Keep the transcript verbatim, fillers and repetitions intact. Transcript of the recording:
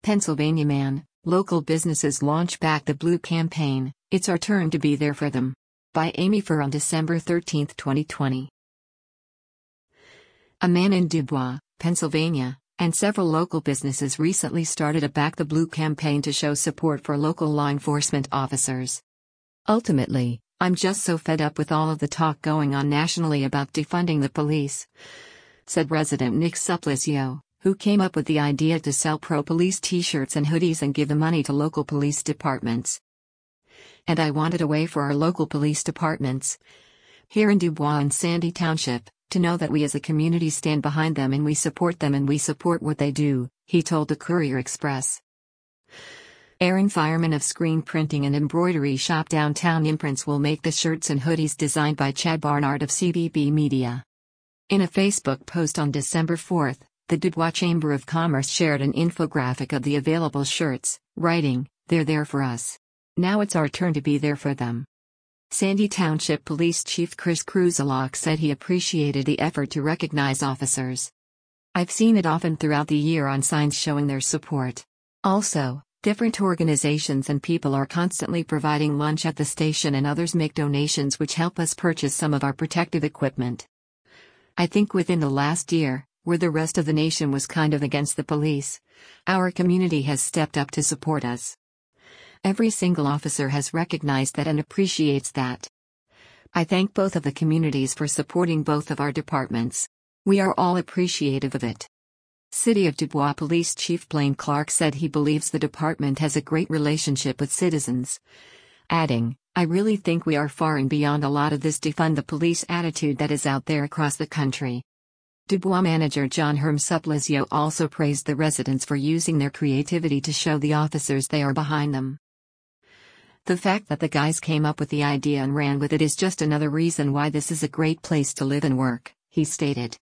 Pennsylvania man, local businesses launch Back the Blue campaign, it's our turn to be there for them. By Amy Furr on December thirteenth, twenty twenty. A man in Dubois, Pennsylvania, and several local businesses recently started a Back the Blue campaign to show support for local law enforcement officers. Ultimately, I'm just so fed up with all of the talk going on nationally about defunding the police, said resident Nick Supplicio, who came up with the idea to sell pro-police t-shirts and hoodies and give the money to local police departments. And I wanted a way for our local police departments here in Dubois and Sandy Township to know that we as a community stand behind them and we support them and we support what they do, he told the Courier Express. Aaron Fireman of screen printing and embroidery shop Downtown Imprints will make the shirts and hoodies designed by Chad Barnard of C B B Media. In a Facebook post on December fourth, the Dubois Chamber of Commerce shared an infographic of the available shirts, writing, "They're there for us. Now it's our turn to be there for them." Sandy Township Police Chief Chris Kruzalok said he appreciated the effort to recognize officers. "I've seen it often throughout the year on signs showing their support. Also, different organizations and people are constantly providing lunch at the station and others make donations which help us purchase some of our protective equipment. I think within the last year, where the rest of the nation was kind of against the police, our community has stepped up to support us. Every single officer has recognized that and appreciates that. I thank both of the communities for supporting both of our departments. We are all appreciative of it." City of Dubois Police Chief Blaine Clark said he believes the department has a great relationship with citizens, adding, "I really think we are far and beyond a lot of this defund the police attitude that is out there across the country." Dubois manager John Herm Supplicio also praised the residents for using their creativity to show the officers they are behind them. "The fact that the guys came up with the idea and ran with it is just another reason why this is a great place to live and work," he stated.